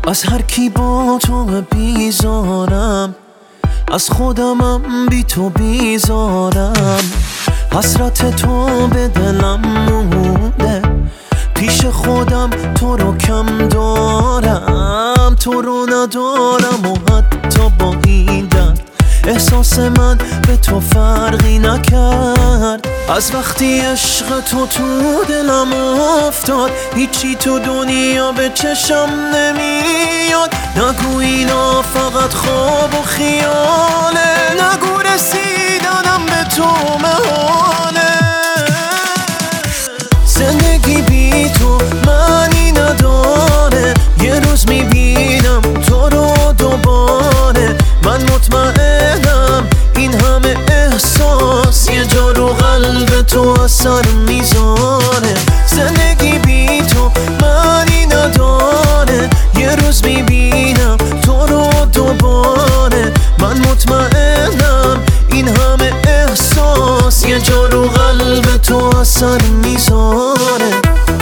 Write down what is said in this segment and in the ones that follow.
از هر کی با تو بیزارم، از خودمم بی تو بیزارم. حسرت تو به دلم مونده، پیش خودم تو رو کم دارم. تو رو ندارم و حتی با این درد احساس من به تو فرقی نکرد. از وقتی عشق تو دلم افتاد، هیچی تو دنیا به چشم نمیاد. نگو اینا فقط خواب و خیاله، نگو رسیدنم به تو محاله. زندگی بی تو معنی نداره، یه روز میبینم تو رو دوباره. من مطمئنم این همه احساس یه جا رو قلب تو اثر میذاره. زندگی بی تو معنی نداره، یه روز میبینم تو رو دوباره. من مطمئنم این همه احساس یه جا رو قلب تو اثر میذاره.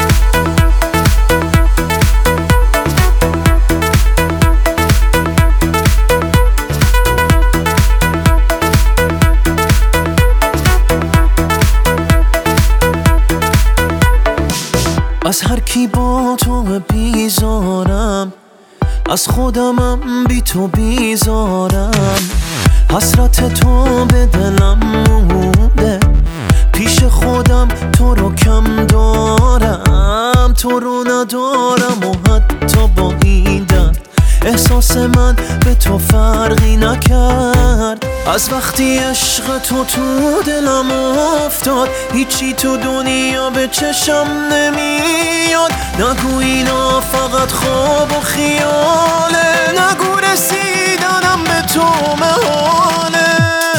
از هر کی با تو بیزارم، از خودمم بی تو بیزارم. حسرت تو به دلم مونده، پیش خودم تو رو کم دارم. تو رو ندارم و حتی با این درد احساس من به تو فرقی نکرد. از وقتی عشق تو دلم افتاد، هیچی تو دنیا به چشم نمیاد. نگو اینا فقط خواب و خیاله، نگو رسیدنم به تو محاله.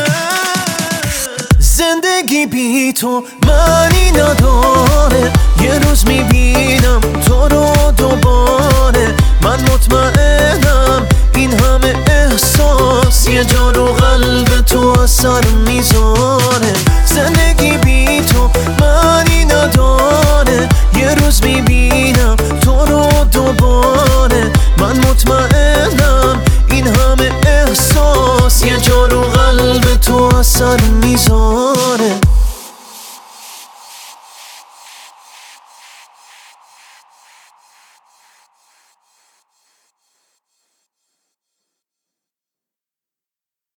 زندگی بی تو معنی نداره، یه روز میبینم تو رو دوباره. من مطمئنم این همه احساس یه جا رو قلب تو اثر میذاره. زندگی بی تو معنی نداره، یه روز میبینم تو رو دوباره. من مطمئنم این همه احساس یه جا رو قلب تو اثر میذاره.